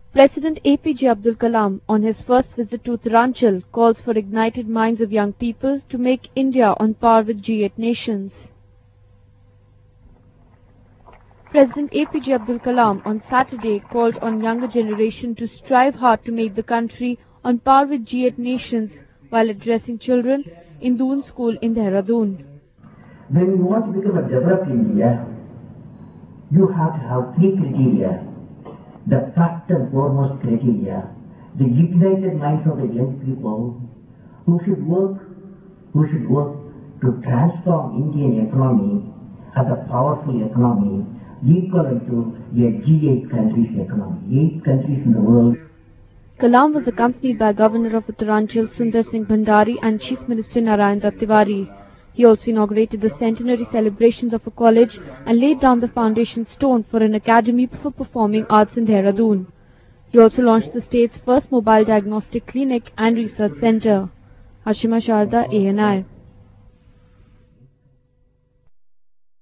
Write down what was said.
President APJ Abdul Kalam, on his first visit to Uttaranchal, calls for ignited minds of young people to make India on par with G8 nations. President APJ Abdul Kalam on Saturday called on younger generation to strive hard to make the country on par with G8 nations while addressing children in Doon School in Dehradun. When you want to become a developed India, you have to have three criteria. The first and foremost criteria, the ignited minds of the young people who should work to transform Indian economy as a powerful economy equivalent to a G8 countries economy, 8 countries in the world. Kalam was accompanied by Governor of Uttaranchal Sundar Singh Bhandari and Chief Minister Narayan Dutt Tiwari. He also inaugurated the centenary celebrations of a college and laid down the foundation stone for an academy for performing arts in Dehradun. He also launched the state's first mobile diagnostic clinic and research center. Hashima Sharda, ANI.